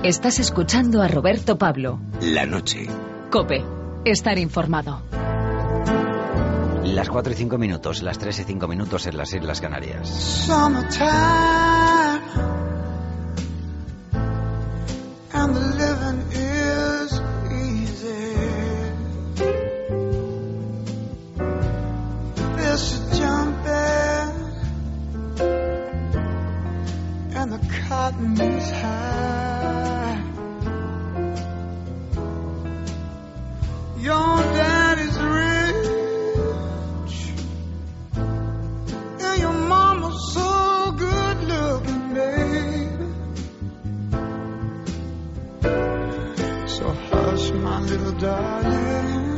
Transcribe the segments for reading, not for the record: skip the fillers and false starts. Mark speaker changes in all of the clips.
Speaker 1: Estás escuchando a Roberto Pablo.
Speaker 2: La noche.
Speaker 1: COPE. Estar informado.
Speaker 3: Las 4 y 5 minutos, las 3 y 5 minutos en las Islas Canarias.
Speaker 4: Summertime and the living is easy. Fish are jumping and the cotton is high. Your daddy's rich and your mama's so good looking, baby. So hush, my little darling,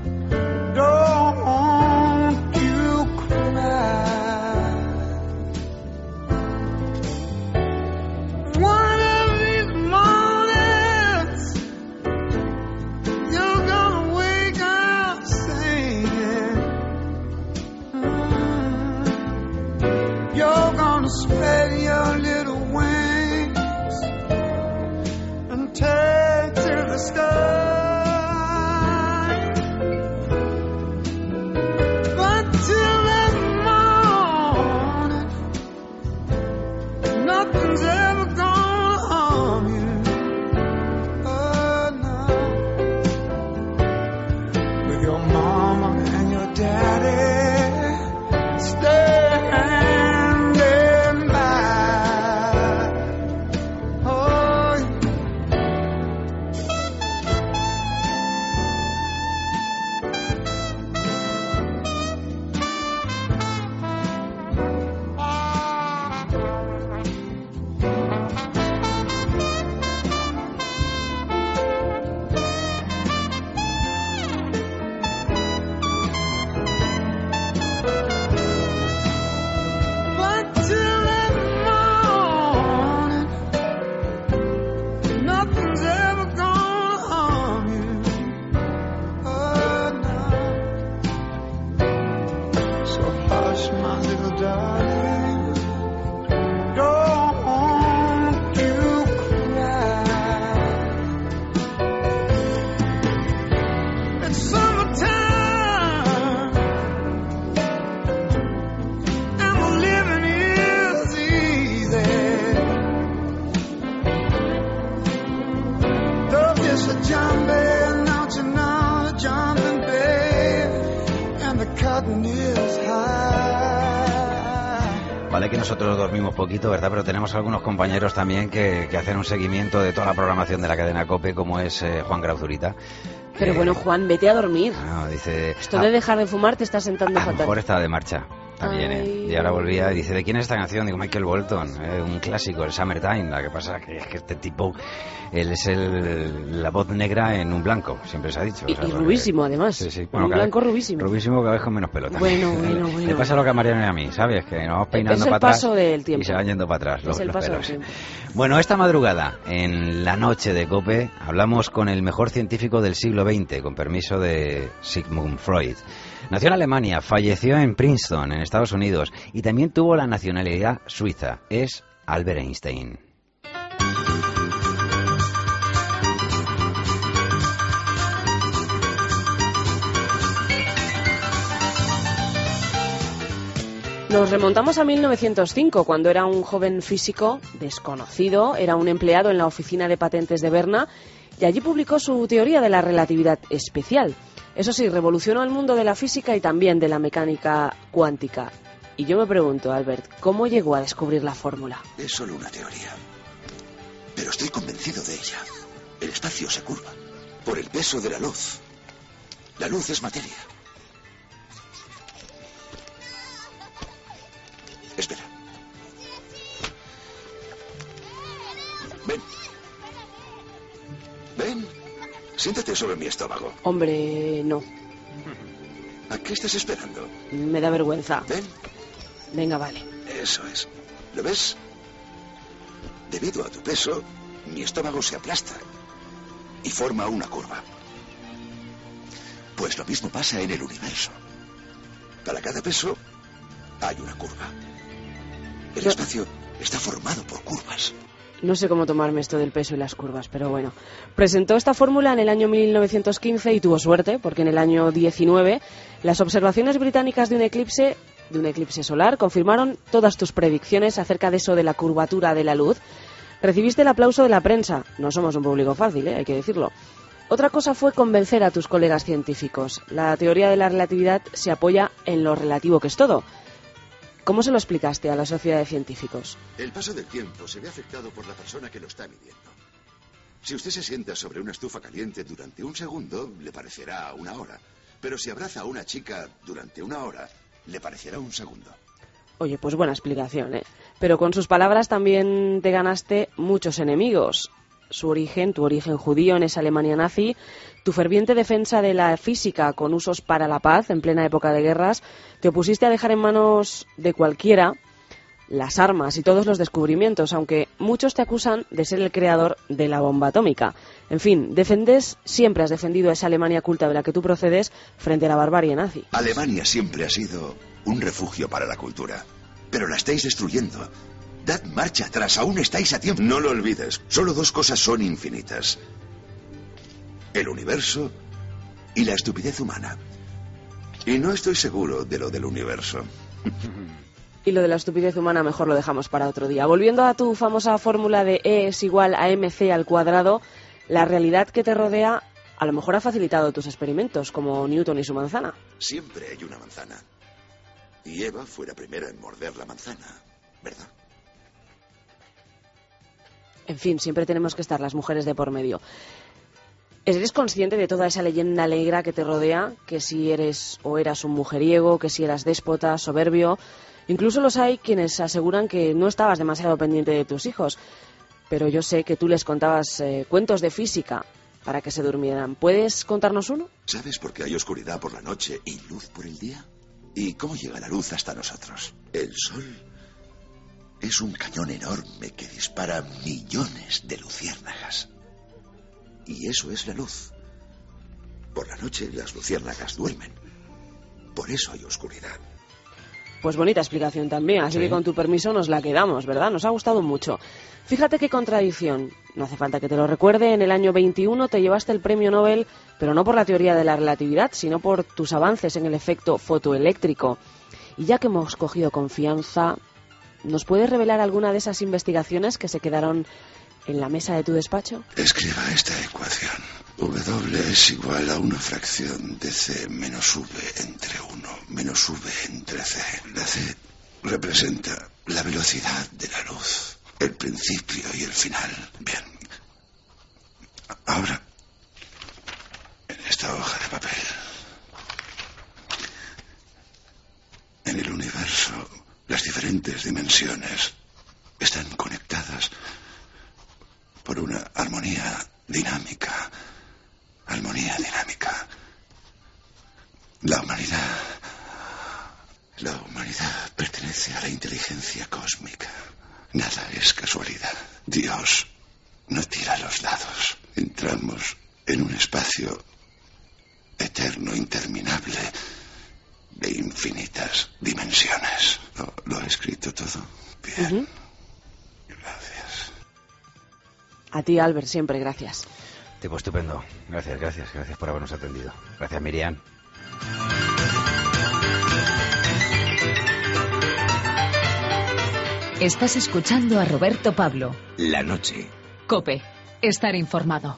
Speaker 4: don't you cry. One of these mornings you're gonna wake up singing. You're gonna spread your little wings and take to the sky. But till that morning, nothing's ever gonna harm you. Oh no. With your mama and your daddy standing by. Oh, but till that morning, nothing's ever gonna harm you. Oh no. So hush, my little darling, don't you cry. It's summertime and the living is easy. The fish are jumping, don't you know, they're jumping, babe, and the cotton is high.
Speaker 3: Vale que nosotros dormimos poquito, ¿verdad? Pero tenemos algunos compañeros también que hacen un seguimiento de toda la programación de la cadena COPE, como es Juan Grauzurita.
Speaker 5: Pero bueno, Juan, vete a dormir.
Speaker 3: No, dice...
Speaker 5: Esto de dejar de fumar te está sentando
Speaker 3: a lo
Speaker 5: fatal.
Speaker 3: mejor estaba de marcha también,
Speaker 5: Ay.
Speaker 3: Y ahora volvía y dice, ¿de quién es esta canción? Digo, Michael Bolton, un clásico, el Summertime. La que pasa es que este tipo, él es la voz negra en un blanco, siempre se ha dicho.
Speaker 5: Y,
Speaker 3: o sea,
Speaker 5: y
Speaker 3: porque-
Speaker 5: rubísimo, además.
Speaker 3: Sí, sí.
Speaker 5: Un
Speaker 3: cada-
Speaker 5: blanco rubísimo.
Speaker 3: Rubísimo cada vez con menos pelo también.
Speaker 5: Bueno.
Speaker 3: Le pasa lo que a Mariano y a mí, ¿sabes? Que nos vamos peinando
Speaker 5: Es el
Speaker 3: para atrás
Speaker 5: paso del tiempo.
Speaker 3: y se van yendo para atrás los
Speaker 5: el paso del
Speaker 3: pelos.
Speaker 5: tiempo.
Speaker 3: Bueno, esta madrugada, en la noche de COPE, hablamos con el mejor científico del siglo XX, con permiso de Sigmund Freud. Nació en Alemania, falleció en Princeton, en Estados Unidos, y también tuvo la nacionalidad suiza. Es Albert Einstein.
Speaker 5: Nos remontamos a 1905, cuando era un joven físico desconocido, era un empleado en la oficina de patentes de Berna y allí publicó su teoría de la relatividad especial. Eso sí, revolucionó el mundo de la física y también de la mecánica cuántica. Y yo me pregunto, Albert, ¿cómo llegó a descubrir la fórmula?
Speaker 2: Es solo una teoría. Pero estoy convencido de ella. El espacio se curva por el peso de la luz. La luz es materia. Espera. Ven. Ven. Siéntate sobre mi estómago.
Speaker 5: Hombre, no.
Speaker 2: ¿A qué estás esperando?
Speaker 5: Me da vergüenza.
Speaker 2: Ven.
Speaker 5: Venga, vale.
Speaker 2: Eso es. ¿Lo ves? Debido a tu peso, mi estómago se aplasta y forma una curva. Pues lo mismo pasa en el universo. Para cada peso hay una curva. El espacio está formado por curvas.
Speaker 5: No sé cómo tomarme esto del peso y las curvas, pero bueno. Presentó esta fórmula en el año 1915 y tuvo suerte, porque en el año 19 las observaciones británicas de un eclipse solar confirmaron todas tus predicciones acerca de eso de la curvatura de la luz. Recibiste el aplauso de la prensa. No somos un público fácil, hay que decirlo. Otra cosa fue convencer a tus colegas científicos. La teoría de la relatividad se apoya en lo relativo que es todo. ¿Cómo se lo explicaste a la sociedad de científicos?
Speaker 2: El paso del tiempo se ve afectado por la persona que lo está midiendo. Si usted se sienta sobre una estufa caliente durante un segundo, le parecerá una hora. Pero si abraza a una chica durante una hora, le parecerá un segundo.
Speaker 5: Oye, pues buena explicación, ¿eh? Pero con sus palabras también te ganaste muchos enemigos. Tu origen judío en esa Alemania nazi, tu ferviente defensa de la física con usos para la paz en plena época de guerras, te opusiste a dejar en manos de cualquiera las armas y todos los descubrimientos, aunque muchos te acusan de ser el creador de la bomba atómica. En fin, siempre has defendido a esa Alemania culta de la que tú procedes frente a la barbarie nazi.
Speaker 2: Alemania siempre ha sido un refugio para la cultura, pero la estáis destruyendo. Dad marcha atrás, aún estáis a tiempo. No lo olvides, solo dos cosas son infinitas: el universo y la estupidez humana. Y no estoy seguro de lo del universo.
Speaker 5: Y lo de la estupidez humana mejor lo dejamos para otro día. Volviendo a tu famosa fórmula de E es igual a mc al cuadrado, la realidad que te rodea a lo mejor ha facilitado tus experimentos, como Newton y su manzana.
Speaker 2: Siempre hay una manzana. Y Eva fue la primera en morder la manzana, ¿verdad?
Speaker 5: En fin, siempre tenemos que estar las mujeres de por medio. ¿Eres consciente de toda esa leyenda negra que te rodea? Que si eres o eras un mujeriego, que si eras déspota, soberbio. Incluso los hay quienes aseguran que no estabas demasiado pendiente de tus hijos. Pero yo sé que tú les contabas cuentos de física para que se durmieran. ¿Puedes contarnos uno?
Speaker 2: ¿Sabes por qué hay oscuridad por la noche y luz por el día? ¿Y cómo llega la luz hasta nosotros? El sol es un cañón enorme que dispara millones de luciérnagas. Y eso es la luz. Por la noche las luciérnagas duermen. Por eso hay oscuridad.
Speaker 5: Pues bonita explicación también, así que con tu permiso nos la quedamos, ¿verdad? Nos ha gustado mucho. Fíjate qué contradicción. No hace falta que te lo recuerde, en el año 21 te llevaste el premio Nobel, pero no por la teoría de la relatividad, sino por tus avances en el efecto fotoeléctrico. Y ya que hemos cogido confianza, ¿nos puedes revelar alguna de esas investigaciones que se quedaron en la mesa de tu despacho?
Speaker 2: Escriba esta ecuación. W es igual a una fracción de C menos V entre 1 menos V entre C. La C representa la velocidad de la luz, el principio y el final. Bien. Ahora, en esta hoja de papel, en el universo, las diferentes dimensiones están conectadas por una armonía dinámica. Armonía dinámica. La humanidad pertenece a la inteligencia cósmica. Nada es casualidad. Dios no tira los dados. Entramos en un espacio eterno, interminable, de infinitas dimensiones. ¿Lo he escrito todo? Bien. Gracias.
Speaker 5: A ti, Albert, siempre gracias.
Speaker 3: Tipo estupendo. Gracias por habernos atendido. Gracias, Miriam.
Speaker 1: Estás escuchando a Roberto Pablo.
Speaker 2: La noche.
Speaker 1: COPE. Estar informado.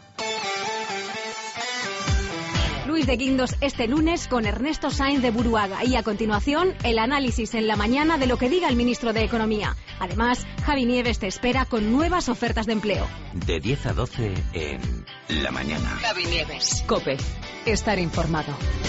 Speaker 6: Luis de Guindos este lunes con Ernesto Sainz de Buruaga y a continuación el análisis en la mañana de lo que diga el ministro de Economía. Además, Javi Nieves te espera con nuevas ofertas de empleo.
Speaker 7: De 10 a 12 en La Mañana.
Speaker 1: Javi Nieves. COPE. Estar informado.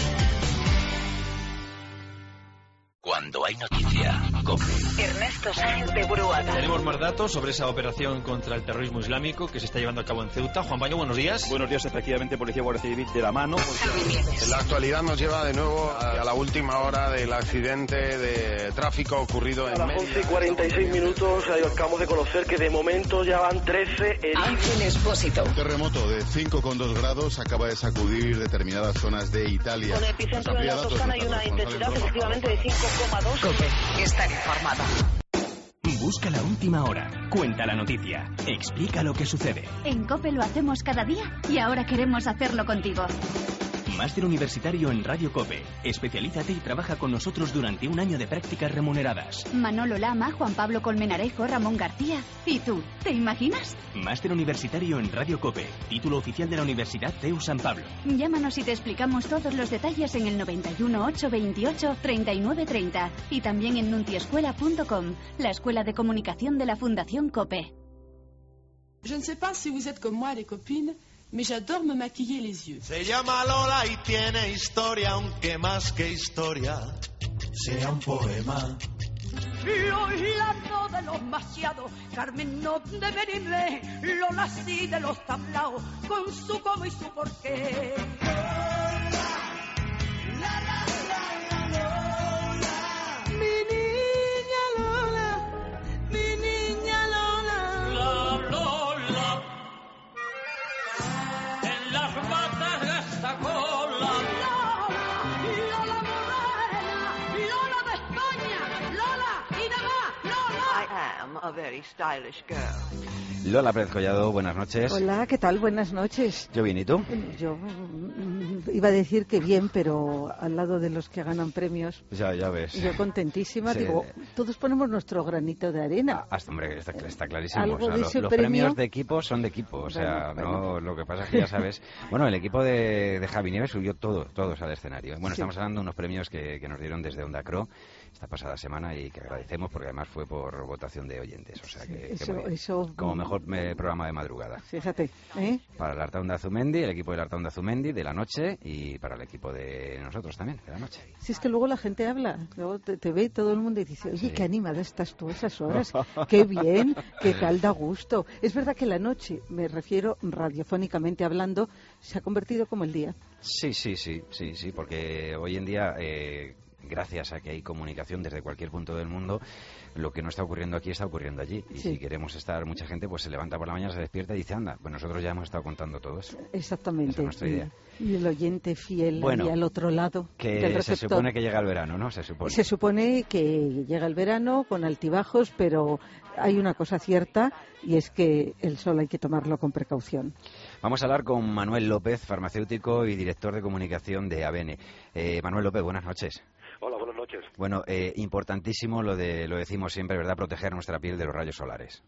Speaker 7: Cuando hay noticia, COPE.
Speaker 1: Ernesto Sainz de Buruaga.
Speaker 8: Tenemos más datos sobre esa operación contra el terrorismo islámico que se está llevando a cabo en Ceuta. Juan Baño, buenos días.
Speaker 9: Buenos días, efectivamente, Policía Guardia Civil de la mano.
Speaker 10: La actualidad nos lleva de nuevo a la última hora del accidente de tráfico ocurrido en Mérida.
Speaker 11: A las 11:46 acabamos de conocer que de momento ya van 13 heridos.
Speaker 1: Ángel Expósito.
Speaker 12: Un terremoto de 5,2 grados acaba de sacudir determinadas zonas de Italia.
Speaker 13: Con el epicentro en la Toscana hay una intensidad efectivamente de 5,2.
Speaker 1: COPE. Estar informado.
Speaker 13: Busca la última hora, cuenta la noticia, explica lo que sucede.
Speaker 14: En COPE lo hacemos cada día y ahora queremos hacerlo contigo.
Speaker 13: Máster universitario en Radio COPE. Especialízate y trabaja con nosotros durante un año de prácticas remuneradas.
Speaker 14: Manolo Lama, Juan Pablo Colmenarejo, Ramón García. ¿Y tú? ¿Te imaginas?
Speaker 13: Máster universitario en Radio COPE. Título oficial de la Universidad CEU San Pablo.
Speaker 14: Llámanos y te explicamos todos los detalles en el 91 828 3930 y también en nuntiescuela.com, la escuela de comunicación de la Fundación COPE.
Speaker 15: Je ne sais pas si vous êtes comme moi, les copines, mais j'adore me maquiller les yeux.
Speaker 16: Se llama Lola y tiene historia, aunque más que historia sea un poema.
Speaker 17: Lola no de los maciados, Carmen no de venirle, Lola sí de los tablaos, con su cómo y su porqué.
Speaker 15: Mi niña Lola, mi niña Lola.
Speaker 17: La Lola, en las patas de esta cola. Lola morena, Lola de España, Lola y demás, Lola.
Speaker 18: I am a very stylish girl.
Speaker 3: Lola Pérez Collado, buenas noches.
Speaker 19: Hola, ¿qué tal? Buenas noches.
Speaker 3: Yo bien, ¿y tú?
Speaker 19: Yo iba a decir que bien, pero al lado de los que ganan premios.
Speaker 3: Ya ves.
Speaker 19: Yo contentísima,
Speaker 3: Sí.
Speaker 19: digo, todos ponemos nuestro granito de arena.
Speaker 3: Hasta, hombre, está clarísimo.
Speaker 19: Algo
Speaker 3: O sea,
Speaker 19: de ese
Speaker 3: los
Speaker 19: premio...
Speaker 3: premios de equipo son de equipo, o sea,
Speaker 19: Bueno.
Speaker 3: no, lo que pasa es que ya sabes. Bueno, el equipo de Javi Nieves subió todos al escenario. Bueno,
Speaker 19: Sí.
Speaker 3: estamos hablando de unos premios que nos dieron desde Onda Cro esta pasada semana y que agradecemos porque además fue por votación de oyentes, o sea que muy bien.
Speaker 19: Eso,
Speaker 3: Como mejor programa de madrugada.
Speaker 19: Fíjate, ¿eh?
Speaker 3: Para el Artaunda Azumendi, el equipo del Artaunda Azumendi de la noche y para el equipo de nosotros también, de la noche.
Speaker 19: Si es que luego la gente habla, luego te ve todo el mundo y dice, oye, qué animada estás tú a esas horas, qué bien, qué tal, da gusto. Es verdad que la noche, me refiero radiofónicamente hablando, se ha convertido como el día.
Speaker 3: Sí, porque hoy en día, gracias a que hay comunicación desde cualquier punto del mundo, lo que no está ocurriendo aquí está ocurriendo allí. Y
Speaker 19: Sí.
Speaker 3: si queremos estar, mucha gente pues se levanta por la mañana, se despierta y dice, anda, pues nosotros ya hemos estado contando todo eso.
Speaker 19: Exactamente.
Speaker 3: Esa es nuestra idea.
Speaker 19: Y el oyente fiel
Speaker 3: Bueno,
Speaker 19: y al otro lado
Speaker 3: Que
Speaker 19: del
Speaker 3: se
Speaker 19: receptor.
Speaker 3: supone que llega el verano, ¿no? Se supone
Speaker 19: que llega el verano con altibajos, pero hay una cosa cierta y es que el sol hay que tomarlo con precaución.
Speaker 3: Vamos a hablar con Manuel López, farmacéutico y director de comunicación de ABN. Manuel López, buenas noches.
Speaker 11: Hola, buenas noches.
Speaker 3: Bueno, importantísimo lo decimos siempre, ¿verdad? Proteger nuestra piel de los rayos solares.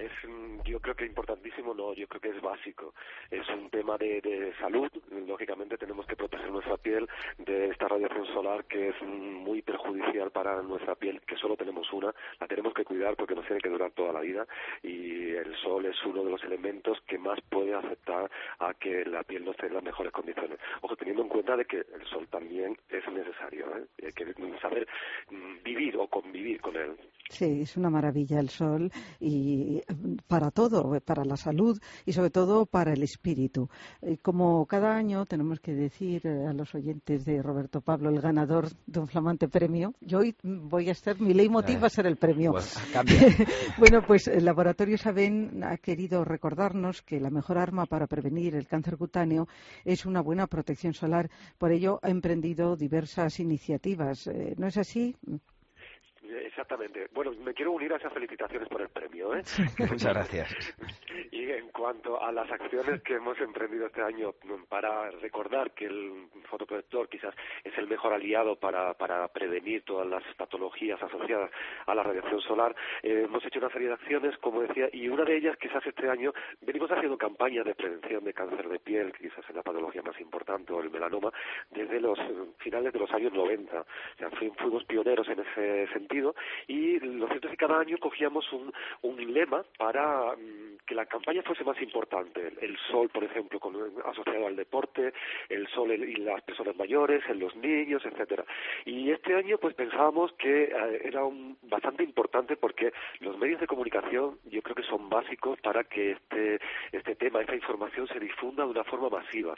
Speaker 11: Yo creo que importantísimo, no, yo creo que es básico. Es un tema de salud. Lógicamente tenemos que proteger nuestra piel de esta radiación solar que es muy perjudicial para nuestra piel, que solo tenemos una. La tenemos que cuidar porque nos tiene que durar toda la vida y el sol es uno de los elementos que más puede afectar a que la piel no esté en las mejores condiciones. Ojo, teniendo en cuenta de que el sol también es necesario, ¿eh? Hay que saber vivir o convivir con él.
Speaker 19: Sí, es una maravilla el sol y para todo, para la salud y sobre todo para el espíritu. Como cada año tenemos que decir a los oyentes de Roberto Pablo, el ganador de un flamante premio, yo hoy voy a ser, mi leitmotiv va a ser el premio.
Speaker 3: Pues, cambia.
Speaker 19: Bueno, pues el Laboratorio Saben ha querido recordarnos que la mejor arma para prevenir el cáncer cutáneo es una buena protección solar. Por ello ha emprendido diversas iniciativas. ¿No es así?
Speaker 11: Exactamente. Bueno, me quiero unir a esas felicitaciones por el premio, ¿eh?
Speaker 3: Muchas gracias.
Speaker 11: Y en cuanto a las acciones que hemos emprendido este año para recordar que el fotoprotector quizás es el mejor aliado para prevenir todas las patologías asociadas a la radiación solar, hemos hecho una serie de acciones, como decía, y una de ellas quizás este año venimos haciendo campañas de prevención de cáncer de piel, que quizás es la patología más importante, o el melanoma, desde los finales de los años 90. O sea, fuimos pioneros en ese sentido. Y lo cierto es que cada año cogíamos un lema para que la campaña fuese más importante. El sol, por ejemplo, asociado al deporte, el sol y las personas mayores, en los niños, etcétera. Y este año pues pensábamos que era bastante importante porque los medios de comunicación yo creo que son básicos para que este tema, esta información se difunda de una forma masiva.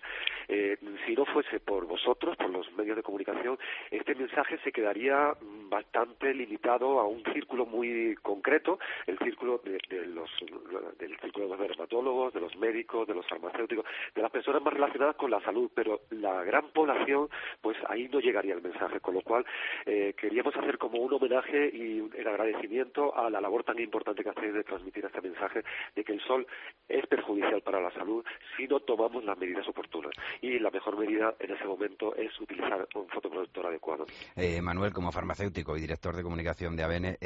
Speaker 11: Si no fuese por vosotros, por los medios de comunicación, este mensaje se quedaría bastante limitado a un círculo muy concreto, el círculo del círculo de los dermatólogos, de los médicos, de los farmacéuticos, de las personas más relacionadas con la salud, pero la gran población, pues ahí no llegaría el mensaje, con lo cual queríamos hacer como un homenaje y el agradecimiento a la labor tan importante que hacéis de transmitir este mensaje de que el sol es perjudicial para la salud si no tomamos las medidas oportunas, y la mejor medida en ese momento es utilizar un fotoprotector adecuado.
Speaker 3: Manuel, como farmacéutico y director de comunicación de ABN,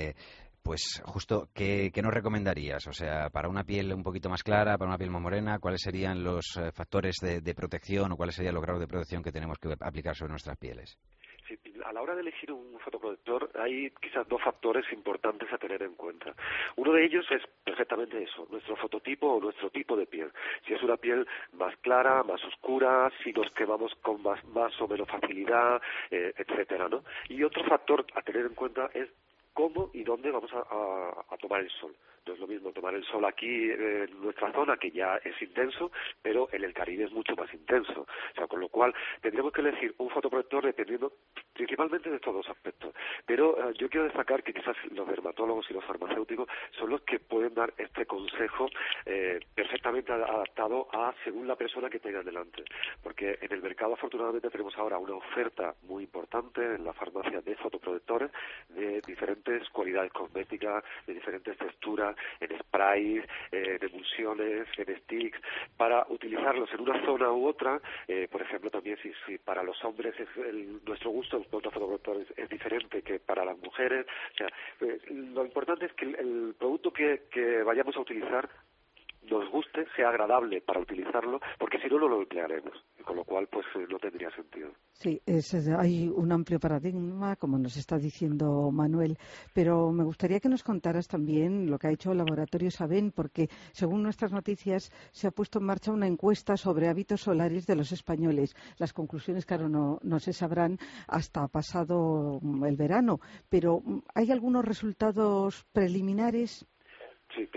Speaker 3: pues justo, ¿qué nos recomendarías? O sea, para una piel un poquito más clara, para una piel más morena, ¿cuáles serían los factores de protección o cuáles serían los grados de protección que tenemos que aplicar sobre nuestras pieles?
Speaker 11: Sí, a la hora de elegir un fotoprotector hay quizás dos factores importantes a tener en cuenta. Uno de ellos es perfectamente eso, nuestro fototipo o nuestro tipo de piel. Si es una piel más clara, más oscura, si nos quemamos con más o menos facilidad, etcétera, ¿no? Y otro factor a tener en cuenta es cómo y dónde vamos a tomar el sol. No es lo mismo tomar el sol aquí en nuestra zona, que ya es intenso, pero en el Caribe es mucho más intenso. O sea, con lo cual tendríamos que elegir un fotoprotector dependiendo principalmente de estos dos aspectos. Pero yo quiero destacar que quizás los dermatólogos y los farmacéuticos son los que pueden dar este consejo perfectamente adaptado a según la persona que tenga delante. Porque en el mercado afortunadamente tenemos ahora una oferta muy importante en la farmacia de fotoprotectores de diferentes cualidades cosméticas, de diferentes texturas, en sprays, en emulsiones, en sticks, para utilizarlos en una zona u otra. Por ejemplo, también si para los hombres nuestro gusto por los fotoprotectores es diferente que para las mujeres. O sea, lo importante es que el producto que vayamos a utilizar nos guste, sea agradable para utilizarlo, porque si no, no lo emplearemos, con lo cual pues no tendría sentido.
Speaker 19: Sí, hay un amplio paradigma, como nos está diciendo Manuel, pero me gustaría que nos contaras también lo que ha hecho el laboratorio Saben, porque según nuestras noticias se ha puesto en marcha una encuesta sobre hábitos solares de los españoles. Las conclusiones, claro, no se sabrán hasta pasado el verano, pero ¿hay algunos resultados preliminares?
Speaker 11: Sí,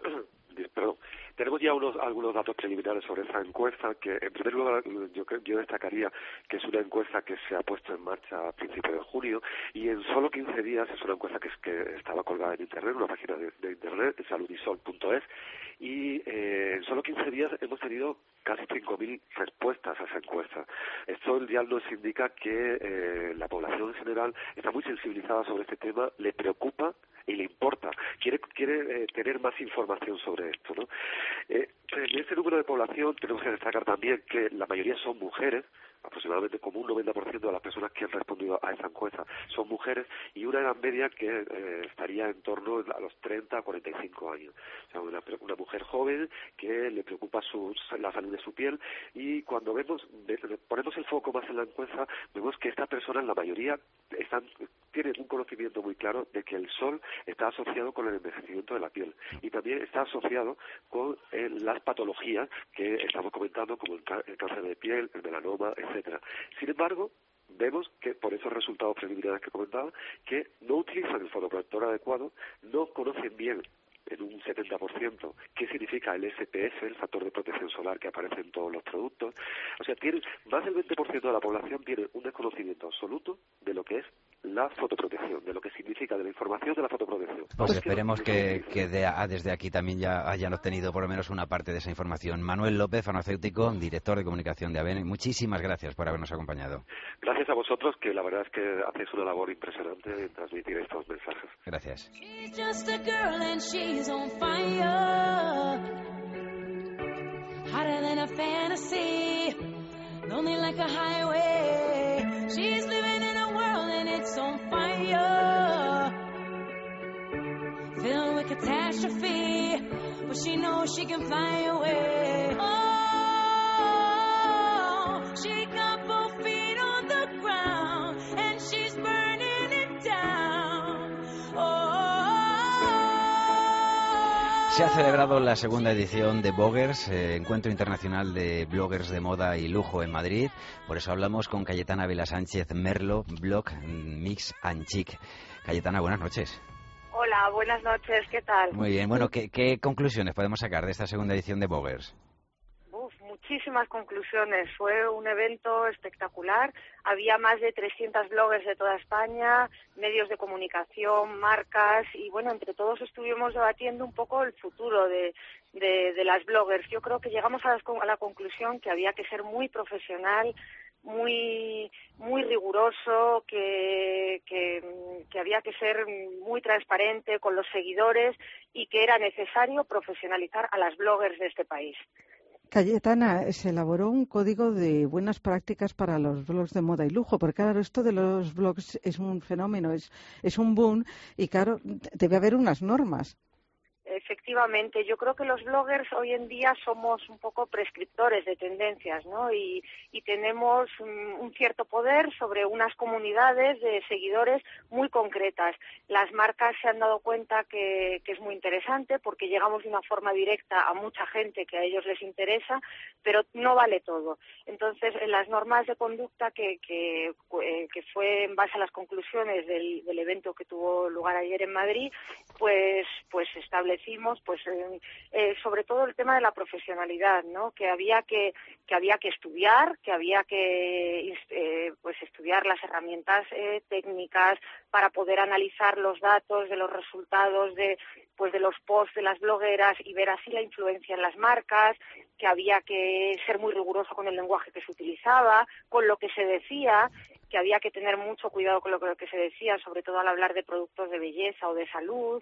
Speaker 11: tenemos ya algunos datos preliminares sobre esa encuesta, que en primer lugar yo destacaría que es una encuesta que se ha puesto en marcha a principios de junio, y en solo 15 días es una encuesta que estaba colgada en internet, una página de internet, de saludisol.es, y en solo 15 días hemos tenido casi 5.000 respuestas a esa encuesta. Esto ya nos indica que la población en general está muy sensibilizada sobre este tema, le preocupa y le importa, quiere tener más información sobre esto, ¿no? En este número de población tenemos que destacar también que la mayoría son mujeres, aproximadamente como un 90% de las personas que han respondido a esa encuesta son mujeres, y una edad media que estaría en torno a los 30 a 45 años. O sea, una mujer joven que le preocupa la salud de su piel, y cuando ponemos el foco más en la encuesta, vemos que estas personas, la mayoría, tienen un conocimiento muy claro de que el sol está asociado con el envejecimiento de la piel, y también está asociado con las patologías que estamos comentando, como el cáncer de piel, el melanoma, etcétera. Sin embargo, vemos que por esos resultados preliminares que comentaba, que no utilizan el fotoprotector adecuado, no conocen bien en un 70% qué significa el SPF, el factor de protección solar que aparece en todos los productos. O sea, más del 20% de la población tiene un desconocimiento absoluto de lo que es la fotoprotección, de lo que significa, de la información de la fotoprotección.
Speaker 3: Pues esperemos que desde aquí también ya hayan obtenido por lo menos una parte de esa información. Manuel López, farmacéutico, director de comunicación de ABN, muchísimas gracias por habernos acompañado.
Speaker 11: Gracias a vosotros, que la verdad es que hacéis una labor impresionante en transmitir estos mensajes.
Speaker 3: Gracias.
Speaker 17: She's on fire, hotter than a fantasy, lonely like a highway. She's living in a world and it's on fire, filled with catastrophe, but she knows she can fly away. Oh, she got both feet on the ground and she's burning it down. Oh.
Speaker 3: Se ha celebrado la segunda edición de Bloggers, Encuentro Internacional de Bloggers de Moda y Lujo en Madrid. Por eso hablamos con Cayetana Vila Sánchez Merlo, blog Mix and Chic. Cayetana, buenas noches.
Speaker 20: Hola, buenas noches, ¿qué tal?
Speaker 3: Muy bien, bueno, ¿qué conclusiones podemos sacar de esta segunda edición de Bloggers?
Speaker 20: muchísimas conclusiones. Fue un evento espectacular. Había más de 300 bloggers de toda España, medios de comunicación, marcas, y bueno, entre todos estuvimos debatiendo un poco el futuro de las bloggers. Yo creo que llegamos a la conclusión que había que ser muy profesional, muy riguroso, que había que ser muy transparente con los seguidores y que era necesario profesionalizar a las bloggers de este país.
Speaker 19: Cayetana, se elaboró un código de buenas prácticas para los blogs de moda y lujo, porque claro, esto de los blogs es un fenómeno, es un boom, y claro, debe haber unas normas.
Speaker 20: Efectivamente, yo creo que los bloggers hoy en día somos un poco prescriptores de tendencias, ¿no? Y tenemos un cierto poder sobre unas comunidades de seguidores muy concretas. Las marcas se han dado cuenta que es muy interesante porque llegamos de una forma directa a mucha gente que a ellos les interesa, pero no vale todo. Entonces, en las normas de conducta que fue en base a las conclusiones del evento que tuvo lugar ayer en Madrid, pues establecimos sobre todo el tema de la profesionalidad, ¿no? Que había que estudiar, que había que estudiar las herramientas técnicas para poder analizar los datos de los resultados de los posts de las blogueras y ver así la influencia en las marcas, que había que ser muy riguroso con el lenguaje que se utilizaba, con lo que se decía, que había que tener mucho cuidado con lo que se decía, sobre todo al hablar de productos de belleza o de salud,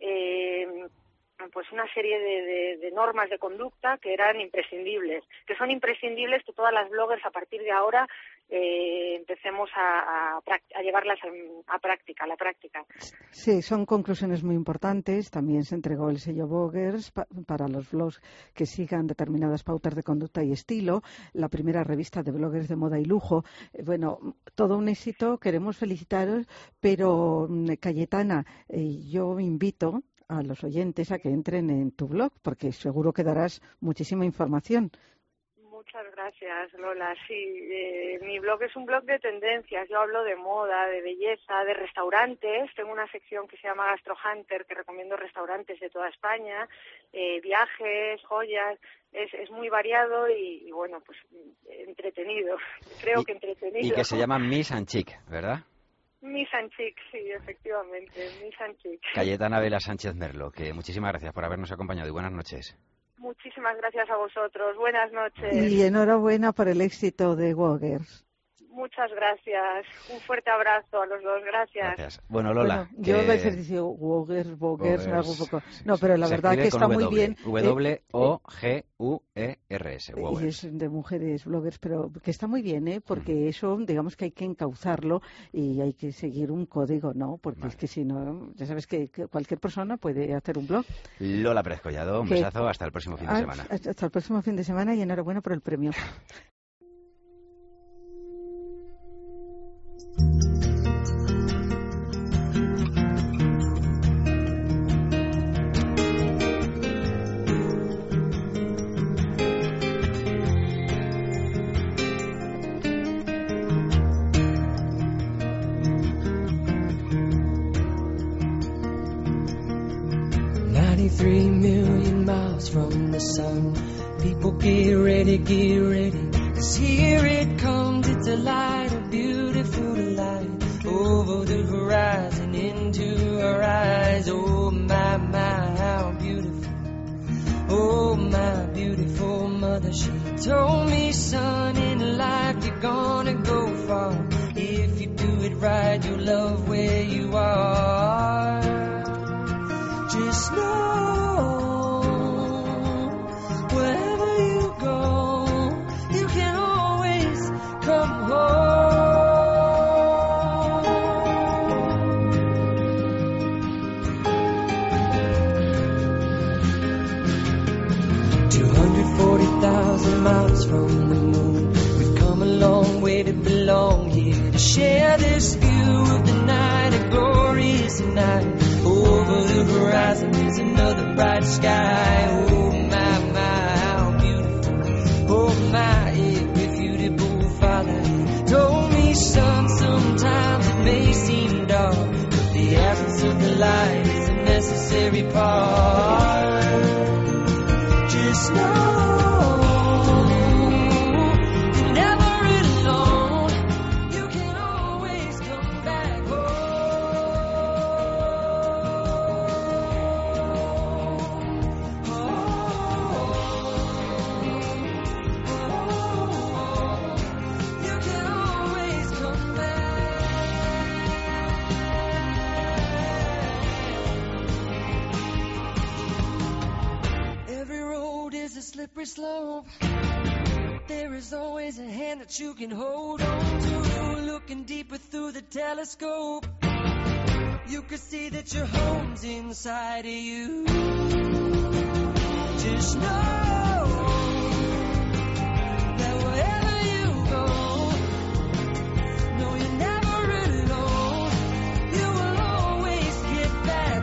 Speaker 20: pues una serie de normas de conducta que eran imprescindibles, que son imprescindibles que todas las bloggers a partir de ahora empecemos a llevarlas a la práctica.
Speaker 19: Sí, son conclusiones muy importantes. También se entregó el sello Bloggers para los blogs que sigan determinadas pautas de conducta y estilo, la primera revista de bloggers de moda y lujo. Bueno, todo un éxito, queremos felicitaros, pero Cayetana, yo invito a los oyentes a que entren en tu blog, porque seguro que darás muchísima información.
Speaker 20: Muchas gracias, Lola. Sí, mi blog es un blog de tendencias. Yo hablo de moda, de belleza, de restaurantes. Tengo una sección que se llama Gastro Hunter, que recomiendo restaurantes de toda España, viajes, joyas. Es muy variado y bueno, pues entretenido. Creo que entretenido.
Speaker 3: Y que se llama Miss and Chic, ¿verdad?
Speaker 20: Miss and Chic, sí, efectivamente, Miss and Chic.
Speaker 3: Cayetana Vela Sánchez Merlo, que muchísimas gracias por habernos acompañado y buenas noches.
Speaker 20: Muchísimas gracias a vosotros, buenas noches.
Speaker 19: Y enhorabuena por el éxito de Bloggers.
Speaker 20: Muchas gracias, un fuerte abrazo a los dos, gracias.
Speaker 3: Bueno, Lola.
Speaker 19: Bueno, yo a veces digo Bloggers, me hago un poco... No, pero la verdad que está muy bien.
Speaker 3: W-O-G-U-E-R-S.
Speaker 19: Y es de mujeres bloggers, pero que está muy bien, porque eso, digamos que hay que encauzarlo y hay que seguir un código, ¿no? Porque es que si no, ya sabes que cualquier persona puede hacer un blog.
Speaker 3: Lola Pérez Collado, un besazo, hasta el próximo fin de semana.
Speaker 19: Hasta el próximo fin de semana y enhorabuena por el premio.
Speaker 21: From the sun, people get ready, 'cause here it comes, it's a light, a beautiful light, over the horizon, into our eyes. Oh my, my, how beautiful. Oh my beautiful mother, she told me, son, in life you're gonna go far. If you do it right, you'll love where you are. Just know wherever you go, you can always come home. 240,000 miles from the moon, we've come a long way to belong here, to share this view of the night, a glorious night. Over the horizon is another bright sky. Oh my, my, how beautiful. Oh my, irrefutable father told me, son, sometimes it may seem dark, but the absence of the light is a necessary part. Just know a slippery slope. There is always a hand that you can hold on to. Looking deeper through the telescope, you can see that your home's inside of you. Just know that wherever you go, no, you're never alone. You will always get back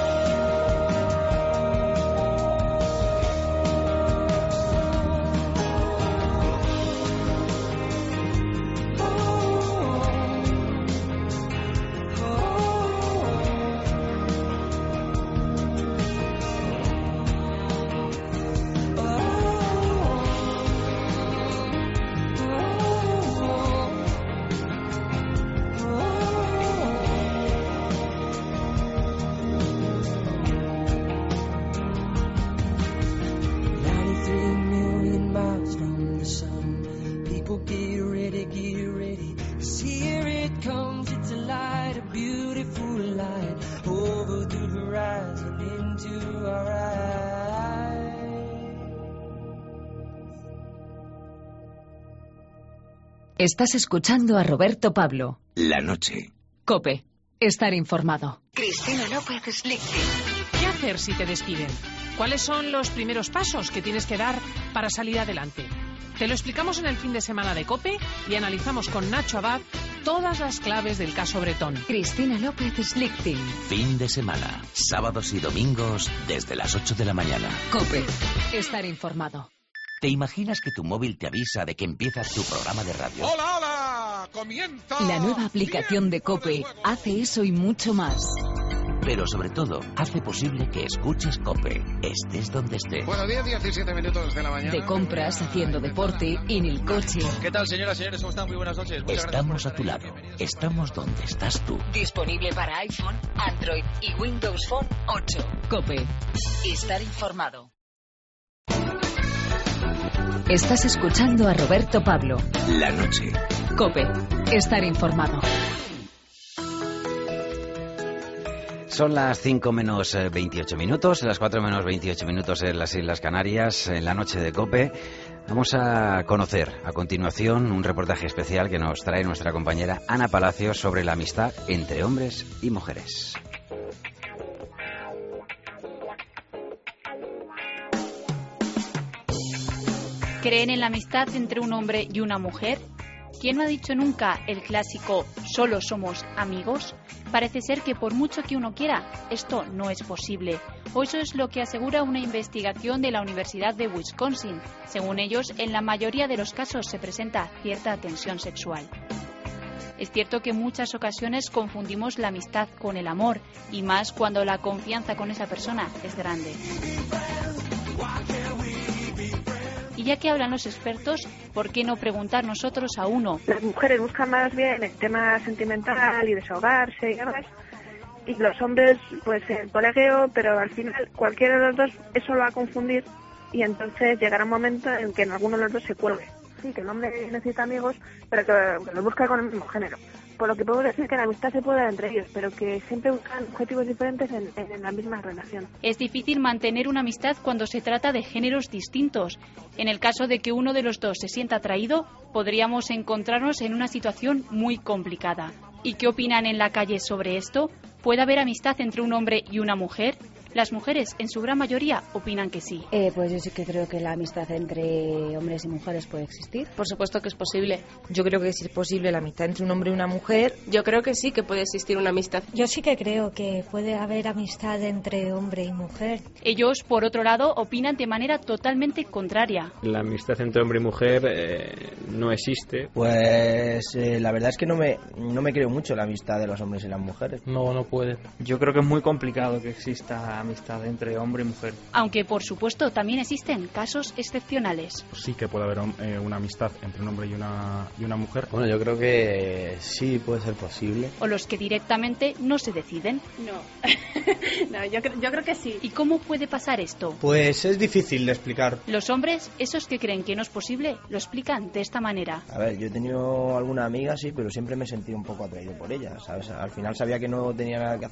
Speaker 1: Estás escuchando a Roberto Pablo.
Speaker 7: La noche.
Speaker 1: COPE. Estar informado.
Speaker 4: Cristina López Slichting. ¿Qué hacer si te despiden? ¿Cuáles son los primeros pasos que tienes que dar para salir adelante? Te lo explicamos en el fin de semana de COPE y analizamos con Nacho Abad todas las claves del caso Bretón.
Speaker 1: Cristina López Slichting.
Speaker 7: Fin de semana. Sábados y domingos desde las 8 de la mañana.
Speaker 1: COPE. Estar informado.
Speaker 7: ¿Te imaginas que tu móvil te avisa de que empieza tu programa de radio?
Speaker 22: ¡Hola, hola! ¡Comienza!
Speaker 1: La nueva aplicación de COPE hace eso y mucho más.
Speaker 7: Pero sobre todo, hace posible que escuches COPE, estés donde estés.
Speaker 10: Bueno, 17 minutos de la mañana.
Speaker 1: De compras, haciendo deporte, en el coche.
Speaker 8: ¿Qué tal, señoras y señores? ¿Cómo están? Muy buenas noches.
Speaker 7: Estamos a tu lado. Estamos donde estás tú.
Speaker 1: Disponible para iPhone, Android y Windows Phone 8. COPE. Estar informado. Estás escuchando a Roberto Pablo.
Speaker 7: La noche.
Speaker 1: COPE. Estar informado.
Speaker 3: Son las 5 menos 28 minutos, las 4 menos 28 minutos en las Islas Canarias, en la noche de COPE. Vamos a conocer a continuación un reportaje especial que nos trae nuestra compañera Ana Palacios sobre la amistad entre hombres y mujeres.
Speaker 23: ¿Creen en la amistad entre un hombre y una mujer? ¿Quién no ha dicho nunca el clásico «solo somos amigos»? Parece ser que por mucho que uno quiera, esto no es posible. O eso es lo que asegura una investigación de la Universidad de Wisconsin. Según ellos, en la mayoría de los casos se presenta cierta tensión sexual. Es cierto que en muchas ocasiones confundimos la amistad con el amor, y más cuando la confianza con esa persona es grande. Y ya que hablan los expertos, ¿por qué no preguntar nosotros a uno?
Speaker 20: Las mujeres buscan más bien el tema sentimental y desahogarse y demás, y los hombres, pues el colegueo, pero al final cualquiera de los dos eso lo va a confundir y entonces llegará un momento en que en alguno de los dos se cuelgue. Sí, que el hombre necesita amigos, pero que los busca con el mismo género. Por lo que puedo decir que la amistad se puede dar entre ellos, pero que siempre buscan objetivos diferentes en la misma relación.
Speaker 23: Es difícil mantener una amistad cuando se trata de géneros distintos. En el caso de que uno de los dos se sienta atraído, podríamos encontrarnos en una situación muy complicada. ¿Y qué opinan en la calle sobre esto? ¿Puede haber amistad entre un hombre y una mujer? Las mujeres, en su gran mayoría, opinan que sí.
Speaker 24: Pues yo sí que creo que la amistad entre hombres y mujeres puede existir.
Speaker 25: Por supuesto que es posible. Yo creo que sí es posible la amistad entre un hombre y una mujer.
Speaker 26: Yo creo que sí que puede existir una amistad.
Speaker 27: Yo sí que creo que puede haber amistad entre hombre y mujer.
Speaker 23: Ellos, por otro lado, opinan de manera totalmente contraria.
Speaker 28: La amistad entre hombre y mujer no existe.
Speaker 29: Pues la verdad es que no me creo mucho la amistad de los hombres y las mujeres.
Speaker 28: No puede.
Speaker 30: Yo creo que es muy complicado que exista amistad entre hombre y mujer.
Speaker 23: Aunque, por supuesto, también existen casos excepcionales.
Speaker 28: Sí que puede haber una amistad entre un hombre y una mujer.
Speaker 29: Bueno, yo creo que sí puede ser posible.
Speaker 23: O los que directamente no se deciden.
Speaker 26: No, yo creo que sí.
Speaker 23: ¿Y cómo puede pasar esto?
Speaker 29: Pues es difícil de explicar.
Speaker 23: Los hombres, esos que creen que no es posible, lo explican de esta manera.
Speaker 29: A ver, yo he tenido alguna amiga, sí, pero siempre me he sentido un poco atraído por ella, ¿sabes? Al final sabía que no tenía nada que hacer,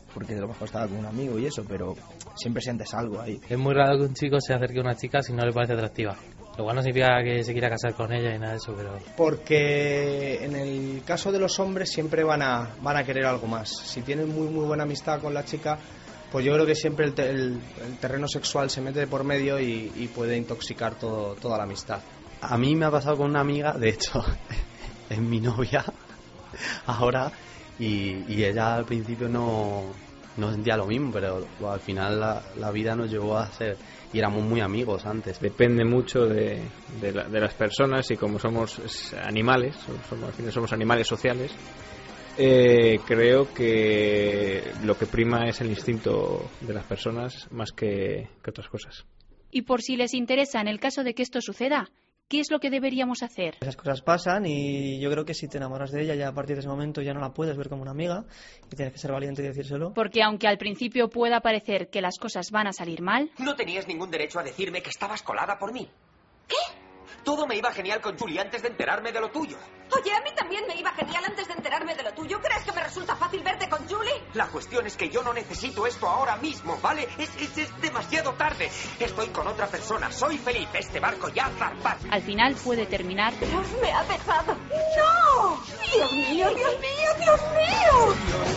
Speaker 29: porque a lo mejor estaba con un amigo y eso, pero siempre sientes algo ahí.
Speaker 30: Es muy raro que un chico se acerque a una chica si no le parece atractiva. Lo cual no significa que se quiera casar con ella y nada de eso, pero...
Speaker 29: Porque en el caso de los hombres siempre van a querer algo más. Si tienen muy buena amistad con la chica, pues yo creo que siempre el terreno sexual se mete por medio y puede intoxicar toda la amistad.
Speaker 2: A mí me ha pasado con una amiga, de hecho, es mi novia ahora, y ella al principio no sentía lo mismo, pero al final la vida nos llevó a ser, y éramos muy amigos antes.
Speaker 5: Depende mucho de las personas, y como somos animales, al final somos animales sociales, creo que lo que prima es el instinto de las personas más que otras cosas.
Speaker 23: Y por si les interesa, en el caso de que esto suceda, ¿qué es lo que deberíamos hacer?
Speaker 6: Esas cosas pasan y yo creo que si te enamoras de ella, ya a partir de ese momento ya no la puedes ver como una amiga y tienes que ser valiente y decírselo.
Speaker 23: Porque aunque al principio pueda parecer que las cosas van a salir mal...
Speaker 9: No tenías ningún derecho a decirme que estabas colada por mí. ¿Qué? Todo me iba genial con Julie antes de enterarme de lo tuyo.
Speaker 12: Oye, a mí también me iba genial antes de enterarme de lo tuyo. ¿Crees que me resulta fácil verte con Julie?
Speaker 9: La cuestión es que yo no necesito esto ahora mismo, ¿vale? Es demasiado tarde. Estoy con otra persona. Soy feliz. Este barco ya ha zarpado.
Speaker 23: Al final puede terminar...
Speaker 12: ¡Dios, me ha dejado! ¡No! ¡Dios mío, Dios mío, Dios mío!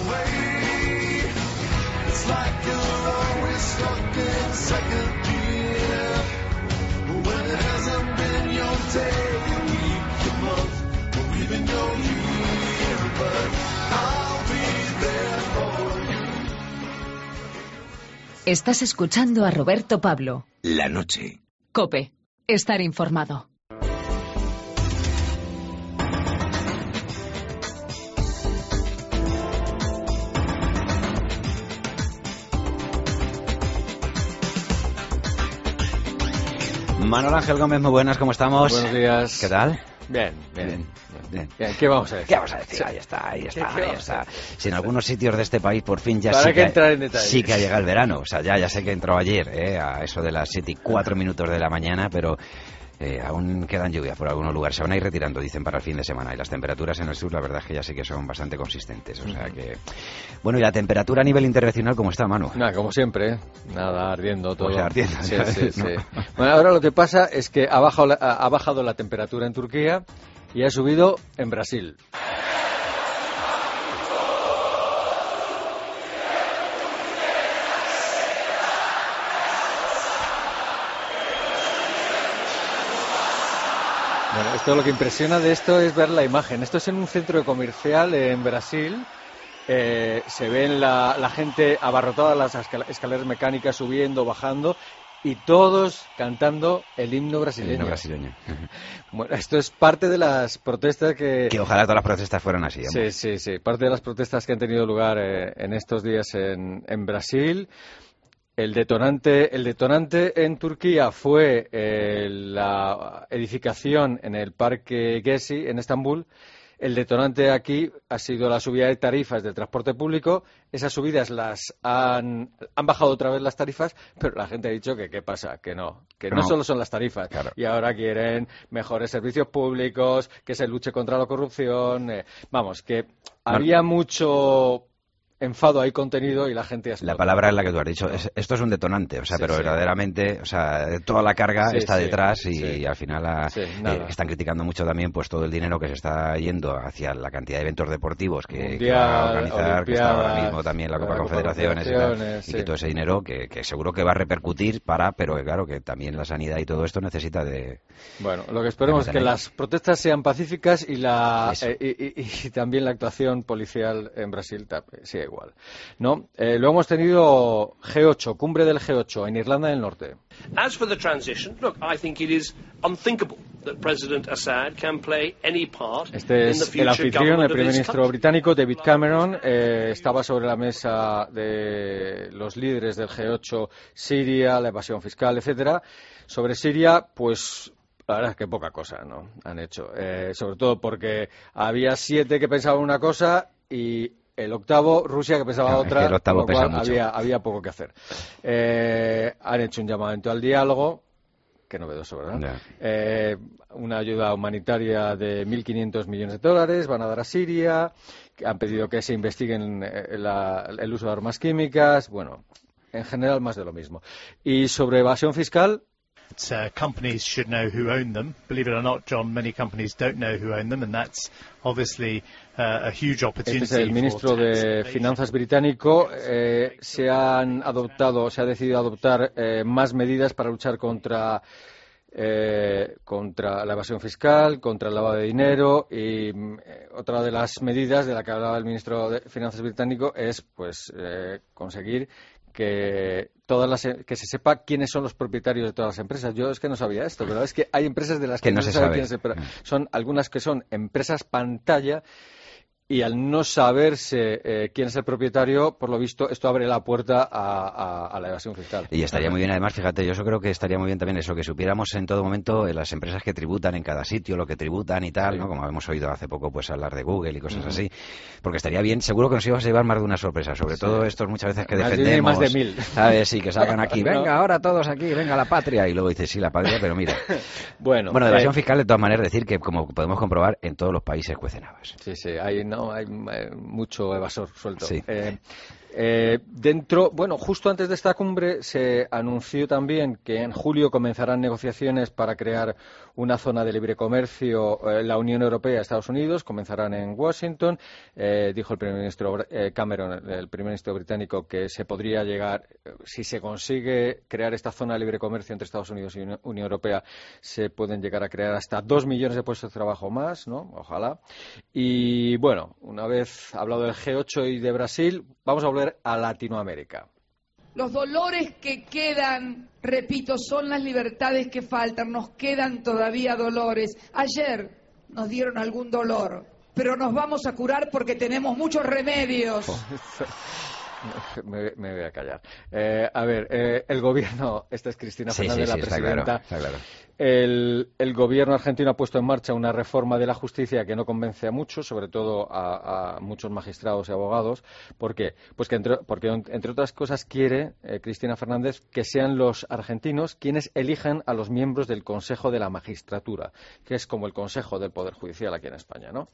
Speaker 1: Estás escuchando a Roberto Pablo.
Speaker 7: La noche.
Speaker 1: COPE. Estar informado.
Speaker 3: Manuel Ángel Gómez, muy buenas, ¿cómo estamos?
Speaker 13: Buenos días.
Speaker 3: ¿Qué tal?
Speaker 13: Bien. ¿Qué vamos a decir?
Speaker 3: ¿Qué vamos a decir? Sí. Ahí está. Si en algunos sitios de este país por fin ya
Speaker 13: sí
Speaker 3: que ha llegado el verano. O sea, ya sé que entró ayer, a eso de las 7:04 de la mañana, pero aún quedan lluvias por algunos lugares. Se van a ir retirando, dicen, para el fin de semana. Y las temperaturas en el sur, la verdad es que ya sé que son bastante consistentes. O sea que... Bueno, ¿y la temperatura a nivel internacional cómo está, Manu?
Speaker 13: Nada, como siempre, nada, ardiendo todo.
Speaker 3: O sea, ardiendo.
Speaker 13: Sí. Bueno, ahora lo que pasa es que ha bajado la temperatura en Turquía y ha subido en Brasil. Bueno, esto lo que impresiona de esto es ver la imagen. Esto es en un centro comercial en Brasil. Se ven la gente abarrotada, las escaleras mecánicas subiendo, bajando, y todos cantando el himno brasileño. Bueno, esto es parte de las protestas que
Speaker 3: ojalá todas las protestas fueran así.
Speaker 13: Sí. Parte de las protestas que han tenido lugar en estos días en Brasil. El detonante en Turquía fue la edificación en el Parque Gezi, en Estambul. El detonante aquí ha sido la subida de tarifas del transporte público. Esas subidas han bajado otra vez las tarifas, pero la gente ha dicho que qué pasa, que no solo son las tarifas.
Speaker 3: Claro.
Speaker 13: Y ahora quieren mejores servicios públicos, que se luche contra la corrupción. Que había mucho enfado ahí contenido y la gente ha explotado.
Speaker 3: La palabra es la que tú has dicho. Esto es un detonante, pero verdaderamente, toda la carga está detrás y al final están criticando mucho también pues todo el dinero que se está yendo hacia la cantidad de eventos deportivos que va a organizar, que está ahora mismo también la Copa Confederaciones y que todo ese dinero que seguro que va a repercutir pero que claro que también la sanidad y todo esto necesita de...
Speaker 13: Bueno, lo que esperemos es que las protestas sean pacíficas y también la actuación policial en Brasil sea igual. Luego hemos tenido G8, cumbre del G8 en Irlanda del Norte.
Speaker 14: As for the transition, look, I think it is unthinkable that President Assad can play any part
Speaker 13: Este
Speaker 14: in the
Speaker 13: es
Speaker 14: future
Speaker 13: el anfitrión, el
Speaker 14: government of
Speaker 13: primer
Speaker 14: his
Speaker 13: ministro
Speaker 14: country.
Speaker 13: británico, David Cameron. Estaba sobre la mesa de los líderes del G8, Siria, la evasión fiscal, etcétera. Sobre Siria, pues la verdad es que poca cosa han hecho. Sobre todo porque había 7 que pensaban una cosa y el octavo, Rusia, que pensaba otra,
Speaker 3: el octavo
Speaker 13: con lo cual
Speaker 3: pesa mucho.
Speaker 13: había poco que hacer. Han hecho un llamamiento al diálogo, Qué novedoso, ¿verdad? Una ayuda humanitaria de $1.500 millones van a dar a Siria, han pedido que se investiguen el uso de armas químicas, bueno, en general más de lo mismo. Y sobre evasión fiscal...
Speaker 4: companies should know who own them. Believe it or not, John, many companies don't know who own them, and that's obviously a huge opportunity.
Speaker 13: Este es el ministro de Finanzas británico. Se ha decidido adoptar más medidas para luchar contra la evasión fiscal, contra el lavado de dinero, y otra de las medidas de la que hablaba el ministro de Finanzas británico es conseguir que se sepa quiénes son los propietarios de todas las empresas. Yo es que no sabía esto, pero es que hay empresas de las que no se sabe quiénes son. Son algunas que son empresas pantalla, y al no saberse quién es el propietario, por lo visto, esto abre la puerta a la evasión fiscal.
Speaker 3: Y estaría muy bien, además, fíjate, yo creo que estaría muy bien también eso, que supiéramos en todo momento las empresas que tributan en cada sitio, lo que tributan y tal, ¿no? Como hemos oído hace poco pues hablar de Google y cosas así, porque estaría bien, seguro que nos ibas a llevar más de una sorpresa, sobre todo estos muchas veces que defendemos,
Speaker 13: más de 1.000,
Speaker 3: ¿sabes? Sí, que sacan aquí, venga, ahora todos aquí, venga la patria, y luego dices, sí, la patria, pero mira. Bueno, de evasión fiscal, de todas maneras, decir que, como podemos comprobar, en todos los países cuecen habas.
Speaker 13: Sí, hay mucho evasor suelto.
Speaker 3: Sí.
Speaker 13: Justo antes de esta cumbre se anunció también que en julio comenzarán negociaciones para crear una zona de libre comercio, la Unión Europea y Estados Unidos, comenzarán en Washington. Dijo el primer ministro Cameron, el primer ministro británico, que se podría llegar, si se consigue crear esta zona de libre comercio entre Estados Unidos y Unión Europea, se pueden llegar a crear hasta 2 millones de puestos de trabajo más, ¿no? Ojalá. Y bueno, una vez hablado del G8 y de Brasil, vamos a volver a Latinoamérica.
Speaker 10: Los dolores que quedan, repito, son las libertades que faltan. Nos quedan todavía dolores. Ayer nos dieron algún dolor, pero nos vamos a curar porque tenemos muchos remedios.
Speaker 13: Me voy a callar. El gobierno, esta es Cristina Fernández, la presidenta.
Speaker 3: Está claro.
Speaker 13: El gobierno argentino ha puesto en marcha una reforma de la justicia que no convence a muchos, sobre todo a muchos magistrados y abogados. ¿Por qué? Porque entre otras cosas quiere Cristina Fernández que sean los argentinos quienes elijan a los miembros del Consejo de la Magistratura, que es como el Consejo del Poder Judicial aquí en España, ¿no?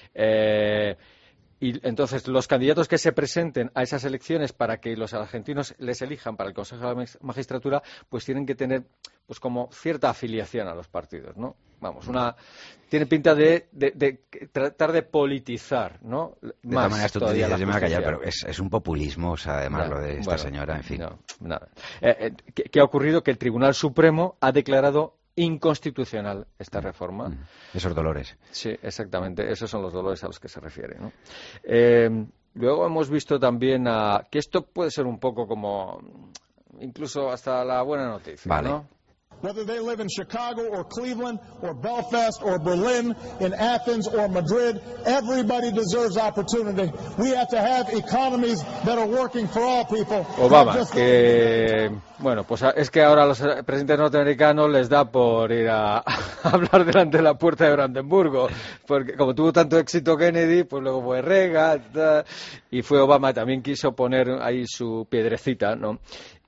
Speaker 13: Y entonces los candidatos que se presenten a esas elecciones para que los argentinos les elijan para el Consejo de la Magistratura, pues tienen que tener pues como cierta afiliación a los partidos, ¿no? Vamos, tiene pinta de tratar de politizar, ¿no?
Speaker 3: De todas maneras, tú te dices, yo me voy a callar, pero es un populismo, o sea, además lo de esta señora, en fin.
Speaker 13: Nada. ¿Qué ha ocurrido? Que el Tribunal Supremo ha declarado inconstitucional esta reforma.
Speaker 3: Esos dolores.
Speaker 13: Sí, exactamente. Esos son los dolores a los que se refiere, ¿no? Luego hemos visto también que esto puede ser un poco como incluso hasta la buena noticia,
Speaker 3: vale,
Speaker 13: ¿no?
Speaker 11: Whether they live in Chicago or Cleveland or Belfast or Berlin, in Athens or Madrid, everybody deserves opportunity. We have to have economies that are working for all people.
Speaker 13: Obama, pues es que ahora a los presidentes norteamericanos les da por ir a hablar delante de la puerta de Brandenburgo, porque como tuvo tanto éxito Kennedy, pues luego fue Reagan, y fue Obama, también quiso poner ahí su piedrecita, ¿no?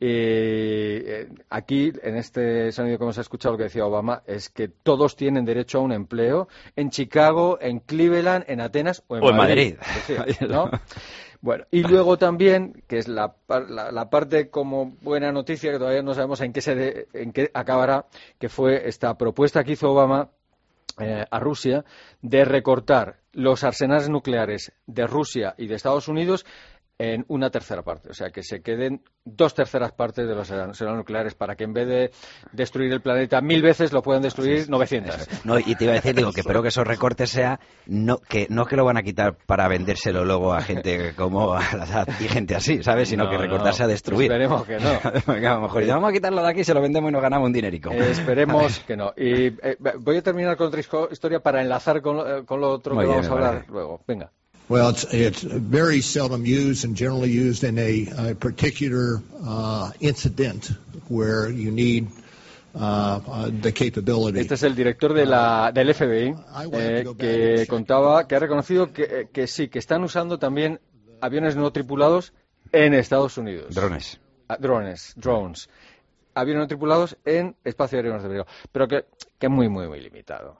Speaker 13: Aquí, en este sonido que hemos escuchado, lo que decía Obama es que todos tienen derecho a un empleo en Chicago, en Cleveland, en Atenas o en Madrid. ¿No? Bueno, y luego también, que es la parte como buena noticia, que todavía no sabemos en qué acabará, que fue esta propuesta que hizo Obama a Rusia de recortar los arsenales nucleares de Rusia y de Estados Unidos en una tercera parte, o sea, que se queden 2/3 partes de los arsenales nucleares para que en vez de destruir el planeta 1000 veces lo puedan destruir 900.
Speaker 3: No, y te iba a decir, que espero que esos recortes sea no que lo van a quitar para vendérselo luego a gente como Al-Assad y gente así, ¿sabes? Sino que recortarse a destruir.
Speaker 13: Esperemos que no.
Speaker 3: A lo mejor vamos a quitarlo de aquí, se lo vendemos y nos ganamos un dinerico.
Speaker 13: Esperemos que no. Y voy a terminar con otra historia para enlazar con lo otro que vamos a hablar luego. Venga.
Speaker 11: Well, it's very seldom used and generally used in a particular incident where you need the capability.
Speaker 13: Este es el director del FBI que contaba, que ha reconocido que sí, que están usando también aviones no tripulados en Estados Unidos.
Speaker 3: Drones.
Speaker 13: Drones. aviones no tripulados en espacio aéreo norteamericano. Pero que es muy, muy, muy limitado.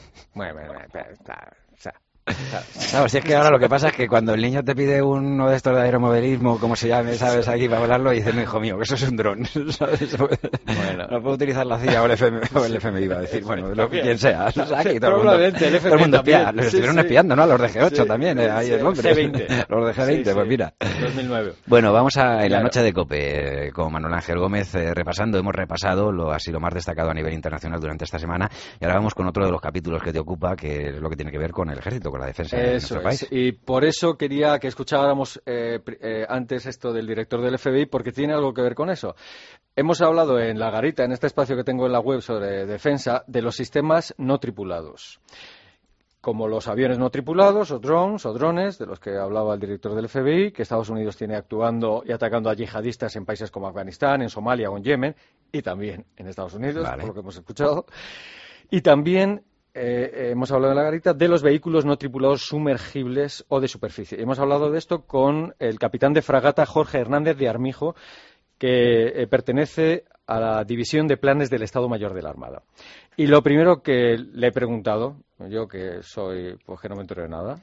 Speaker 3: Claro, si es que ahora lo que pasa es que cuando el niño te pide uno de estos de aeromodelismo, como se llame, ¿sabes? Aquí para hablarlo, y dice, no, hijo mío, que eso es un dron, ¿sabes? Bueno, no puedo utilizar la CIA o el FMI, iba a decir, bueno, quien sea. O sea, aquí todo el mundo espía. Los estuvieron espiando, ¿no? A los de G8 también, ahí en Londres.
Speaker 13: G20.
Speaker 3: Los de G20, pues mira.
Speaker 13: 2009.
Speaker 3: Bueno, vamos a en la noche de COPE con Manuel Ángel Gómez repasando. Hemos repasado lo más destacado a nivel internacional durante esta semana, y ahora vamos con otro de los capítulos que te ocupa, que es lo que tiene que ver con el ejército, con la defensa de nuestro país.
Speaker 13: Y por eso quería que escucháramos antes esto del director del FBI, porque tiene algo que ver con eso. Hemos hablado en La Garita, en este espacio que tengo en la web sobre defensa, de los sistemas no tripulados, como los aviones no tripulados o drones, de los que hablaba el director del FBI, que Estados Unidos tiene actuando y atacando a yihadistas en países como Afganistán, en Somalia o en Yemen, y también en Estados Unidos, por lo que hemos escuchado. Y también hemos hablado en La Garita de los vehículos no tripulados sumergibles o de superficie. Hemos hablado de esto con el capitán de fragata Jorge Hernández de Armijo, que pertenece a la División de Planes del Estado Mayor de la Armada. Y lo primero que le he preguntado, yo que soy, pues que no me entero de nada,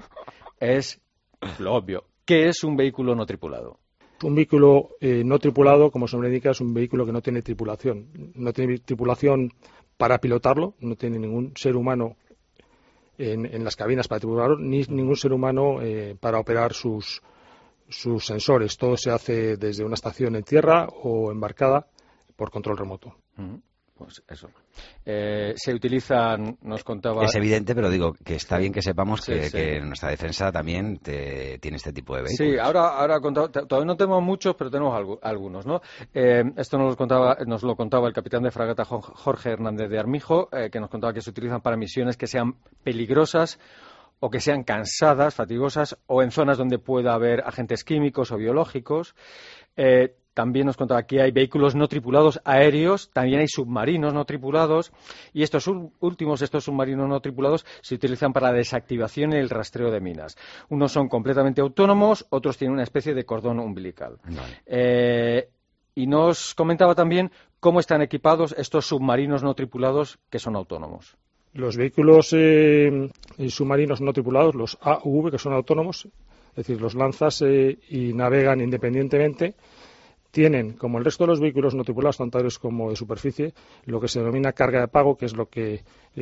Speaker 13: es lo obvio. ¿Qué es un vehículo no tripulado?
Speaker 8: Un vehículo no tripulado, como su nombre indica, es un vehículo que no tiene tripulación. No tiene tripulación para pilotarlo, no tiene ningún ser humano en las cabinas para tripularlo, ni ningún ser humano para operar sus sensores. Todo se hace desde una estación en tierra o embarcada por control remoto.
Speaker 13: Pues eso. Se utilizan, nos contaba...
Speaker 3: Es evidente, pero digo que está bien que sepamos que nuestra defensa también tiene este tipo de vehículos.
Speaker 13: Sí, ahora todavía no tenemos muchos, pero tenemos algunos, ¿no? Esto nos lo contaba el capitán de fragata Jorge Hernández de Armijo, que nos contaba que se utilizan para misiones que sean peligrosas o que sean cansadas, fatigosas, o en zonas donde pueda haber agentes químicos o biológicos. También nos contaba que hay vehículos no tripulados aéreos, también hay submarinos no tripulados, y estos submarinos no tripulados se utilizan para la desactivación y el rastreo de minas. Unos son completamente autónomos, otros tienen una especie de cordón umbilical. Vale. Y nos comentaba también cómo están equipados estos submarinos no tripulados que son autónomos.
Speaker 8: Los vehículos submarinos no tripulados, los AUV, que son autónomos, es decir, los lanzas y navegan independientemente, tienen, como el resto de los vehículos no tripulados, tanto aéreos como de superficie, lo que se denomina carga de pago, que es lo que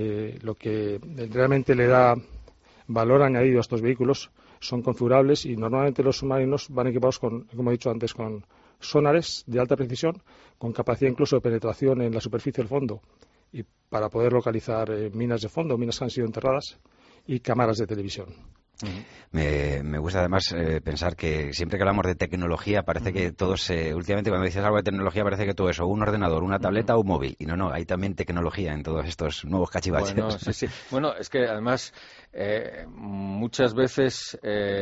Speaker 8: realmente le da valor añadido a estos vehículos. Son configurables y normalmente los submarinos van equipados con, como he dicho antes, con sonares de alta precisión, con capacidad incluso de penetración en la superficie del fondo, y para poder localizar minas de fondo, minas que han sido enterradas, y cámaras de televisión.
Speaker 3: Me gusta además pensar que siempre que hablamos de tecnología parece que todos, últimamente cuando dices algo de tecnología parece que todo eso, un ordenador, una tableta o un móvil, y no, hay también tecnología en todos estos nuevos cachivaches.
Speaker 13: Bueno, sí. Bueno, es que además muchas veces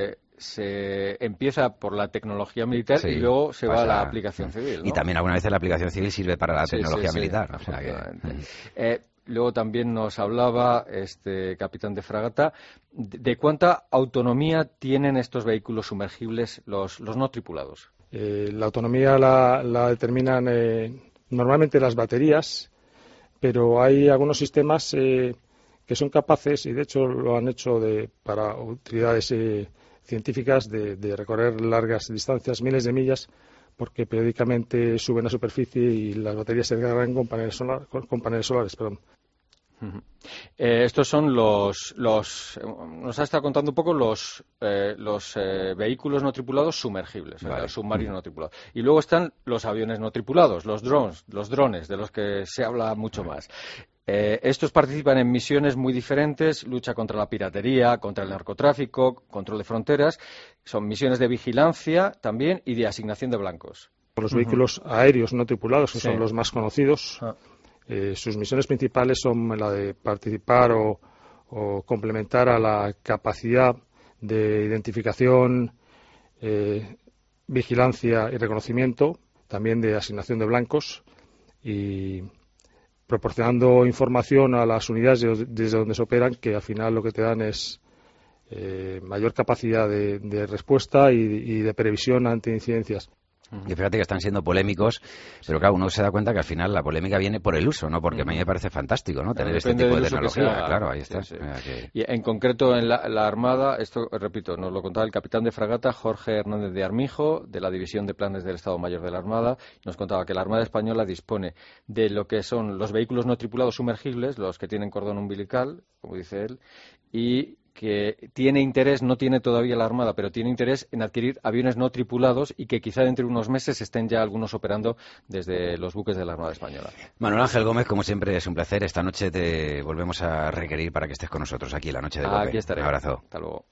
Speaker 13: se empieza por la tecnología militar y luego se va a la aplicación civil, ¿no?
Speaker 3: Y también alguna vez la aplicación civil sirve para la tecnología militar. O sea que...
Speaker 13: Luego también nos hablaba este capitán de fragata de cuánta autonomía tienen estos vehículos sumergibles, los no tripulados.
Speaker 8: La autonomía la determinan normalmente las baterías, pero hay algunos sistemas que son capaces, y de hecho lo han hecho para utilidades científicas, de recorrer largas distancias, miles de millas, porque periódicamente suben a superficie y las baterías se cargan con paneles solares.
Speaker 13: Estos son nos ha estado contando un poco los vehículos no tripulados sumergibles, vale. Los submarinos no tripulados. Y luego están los aviones no tripulados, los drones, de los que se habla mucho más. Estos participan en misiones muy diferentes, lucha contra la piratería, contra el narcotráfico, control de fronteras. Son misiones de vigilancia también y de asignación de blancos.
Speaker 8: Los vehículos aéreos no tripulados, que son los más conocidos, sus misiones principales son la de participar o complementar a la capacidad de identificación, vigilancia y reconocimiento, también de asignación de blancos, y proporcionando información a las unidades desde donde se operan, que al final lo que te dan es mayor capacidad de respuesta y de previsión ante incidencias.
Speaker 3: Y fíjate que están siendo polémicos, pero claro, uno se da cuenta que al final la polémica viene por el uso, ¿no? Porque a mí me parece fantástico, ¿no? Tener este tipo de tecnología. Claro, ahí está.
Speaker 13: Sí, sí. Y en concreto en la Armada, esto, repito, nos lo contaba el capitán de fragata Jorge Hernández de Armijo, de la División de Planes del Estado Mayor de la Armada, nos contaba que la Armada Española dispone de lo que son los vehículos no tripulados sumergibles, los que tienen cordón umbilical, como dice él, y que tiene interés, no tiene todavía la Armada, pero tiene interés en adquirir aviones no tripulados y que quizá dentro de unos meses estén ya algunos operando desde los buques de la Armada Española.
Speaker 3: Manuel Ángel Gómez, como siempre es un placer. Esta noche te volvemos a requerir para que estés con nosotros aquí en la noche de COPE.
Speaker 13: Aquí estaré.
Speaker 3: Un abrazo.
Speaker 13: Hasta luego.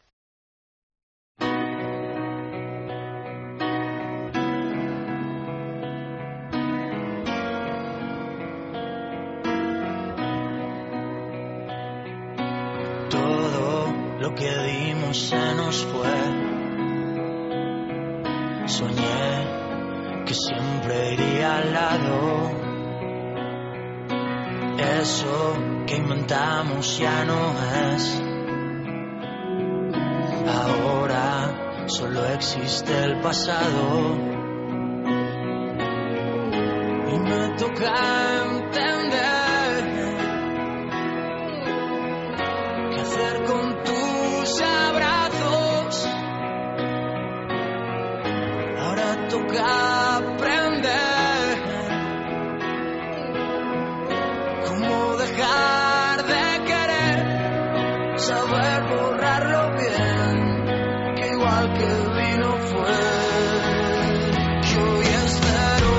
Speaker 15: Lo que dimos se nos fue. Soñé que siempre iría al lado. Eso que inventamos ya no es. Ahora solo existe el pasado. Y me toca entender qué hacer con tus abrazos. Ahora toca aprender cómo dejar de querer, saber borrarlo bien, que igual que vino fue. Que hoy espero,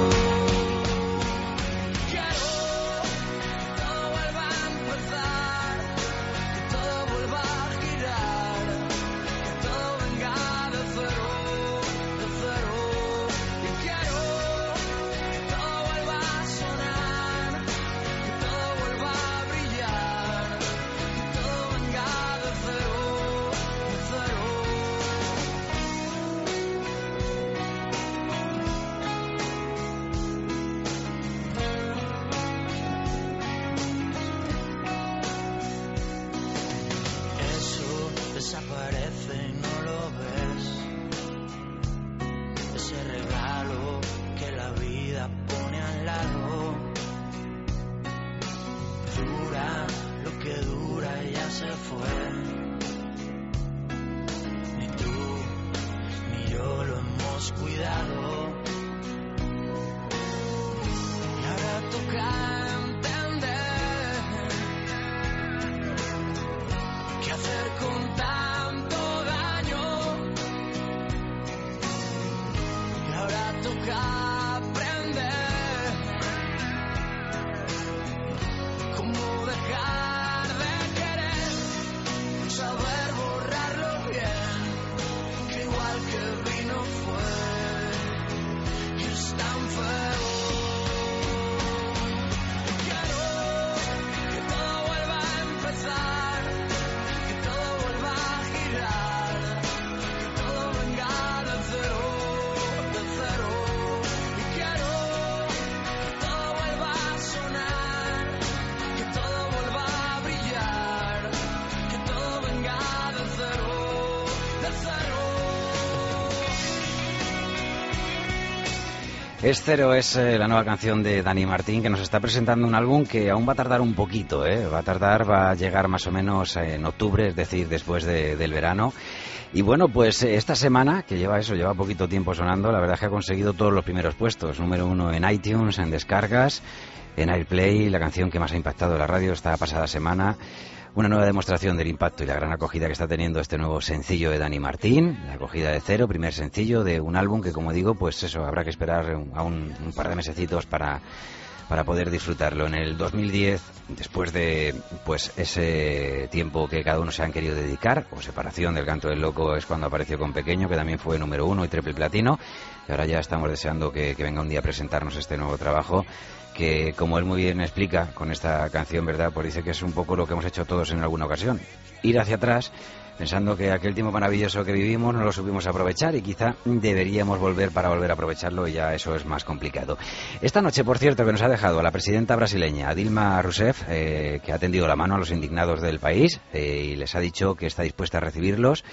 Speaker 15: quiero que todo vuelva a empezar, que todo vuelva a girar, que todo venga de cero, y quiero que todo vuelva a sonar, que todo vuelva a brillar, que todo venga de cero, de cero. Eso desaparece y no lo ves. Ese regalo que la vida pone al lado. Dura lo que dura y ya se fue. Ni tú ni yo lo hemos cuidado. Y ahora toca entender qué hacer con tanto daño. Y ahora toca aprender cómo dejar de querer, saber borrarlo bien, que igual que vino fue. Y es tan feo. Quiero que todo vuelva a empezar, que todo vuelva a girar, que todo venga de cero, de cero. Y quiero que todo vuelva a sonar, que todo vuelva a brillar, que todo venga de cero, de cero.
Speaker 3: Es Cero es la nueva canción de Dani Martín, que nos está presentando un álbum que aún va a tardar un poquito, va a llegar más o menos en octubre, es decir, después del verano. Y bueno, pues esta semana, que lleva poquito tiempo sonando, la verdad es que ha conseguido todos los primeros puestos. Número 1 en iTunes, en descargas, en AirPlay, la canción que más ha impactado en la radio esta pasada semana. Una nueva demostración del impacto y la gran acogida que está teniendo este nuevo sencillo de Dani Martín, la acogida de Cero, primer sencillo de un álbum que, como digo, pues eso, habrá que esperar a un par de mesecitos para poder disfrutarlo. En el 2010, después de pues ese tiempo que cada uno se han querido dedicar, o separación del Canto del Loco, es cuando apareció con Pequeño, que también fue número 1 y triple platino, y ahora ya estamos deseando que venga un día a presentarnos este nuevo trabajo, que, como él muy bien explica con esta canción, ¿verdad?, pues dice que es un poco lo que hemos hecho todos en alguna ocasión, ir hacia atrás pensando que aquel tiempo maravilloso que vivimos no lo supimos aprovechar y quizá deberíamos volver para volver a aprovecharlo, y ya eso es más complicado. Esta noche, por cierto, que nos ha dejado a la presidenta brasileña, Dilma Rousseff, que ha tendido la mano a los indignados del país y les ha dicho que está dispuesta a recibirlos,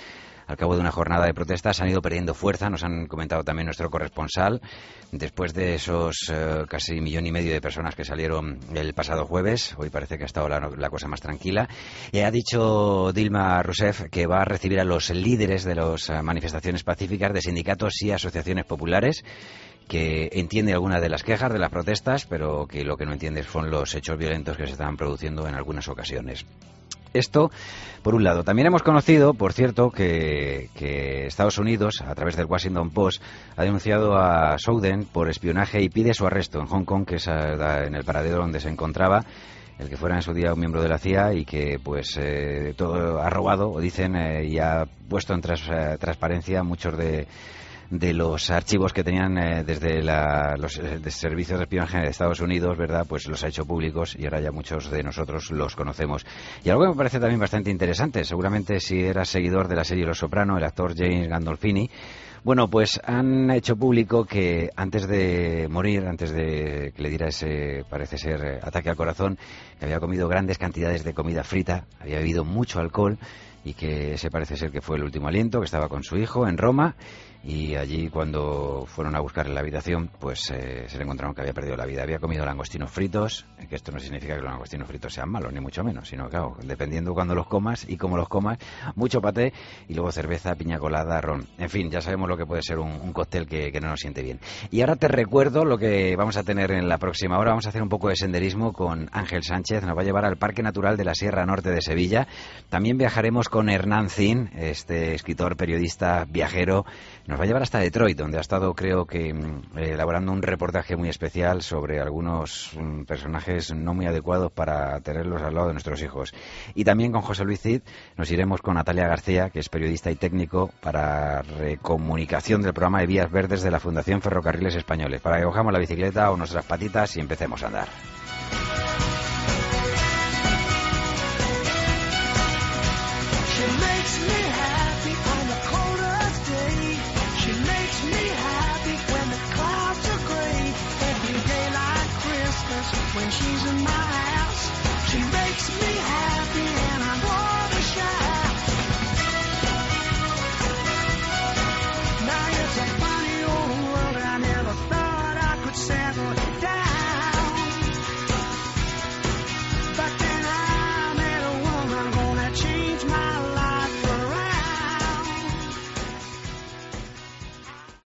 Speaker 3: al cabo de una jornada de protestas han ido perdiendo fuerza, nos han comentado también nuestro corresponsal, después de esos casi 1,5 millones de personas que salieron el pasado jueves. Hoy parece que ha estado la cosa más tranquila. Y ha dicho Dilma Rousseff que va a recibir a los líderes de las manifestaciones pacíficas de sindicatos y asociaciones populares, que entiende algunas de las quejas de las protestas, pero que lo que no entiende son los hechos violentos que se estaban produciendo en algunas ocasiones. Esto, por un lado. También hemos conocido, por cierto, que Estados Unidos, a través del Washington Post, ha denunciado a Snowden por espionaje y pide su arresto en Hong Kong, que es en el paradero donde se encontraba el que fuera en su día un miembro de la CIA y que pues todo ha robado, o dicen, y ha puesto en transparencia muchos de los archivos que tenían desde los servicios de espionaje de Estados Unidos, ¿verdad? Pues los ha hecho públicos y ahora ya muchos de nosotros los conocemos. Y algo que me parece también bastante interesante, seguramente si eras seguidor de la serie Los Soprano, el actor James Gandolfini, bueno, pues han hecho público que antes de morir, antes de que le diera ese, parece ser, ataque al corazón, que había comido grandes cantidades de comida frita, había bebido mucho alcohol y que ese parece ser que fue el último aliento, que estaba con su hijo en Roma, y allí cuando fueron a buscarle la habitación, pues se le encontraron que había perdido la vida. Había comido langostinos fritos, que esto no significa que los langostinos fritos sean malos, ni mucho menos, sino claro, dependiendo cuando los comas y cómo los comas, mucho paté y luego cerveza, piña colada, ron. En fin, ya sabemos lo que puede ser un cóctel que no nos siente bien. Y ahora te recuerdo lo que vamos a tener en la próxima hora. Vamos a hacer un poco de senderismo con Ángel Sánchez, nos va a llevar al Parque Natural de la Sierra Norte de Sevilla. También viajaremos con Hernán Zin, este escritor, periodista, viajero. Nos va a llevar hasta Detroit, donde ha estado, creo que, elaborando un reportaje muy especial sobre algunos personajes no muy adecuados para tenerlos al lado de nuestros hijos. Y también con José Luis Cid nos iremos con Natalia García, que es periodista y técnico para recomunicación del programa de Vías Verdes de la Fundación Ferrocarriles Españoles, para que cojamos la bicicleta o nuestras patitas y empecemos a andar.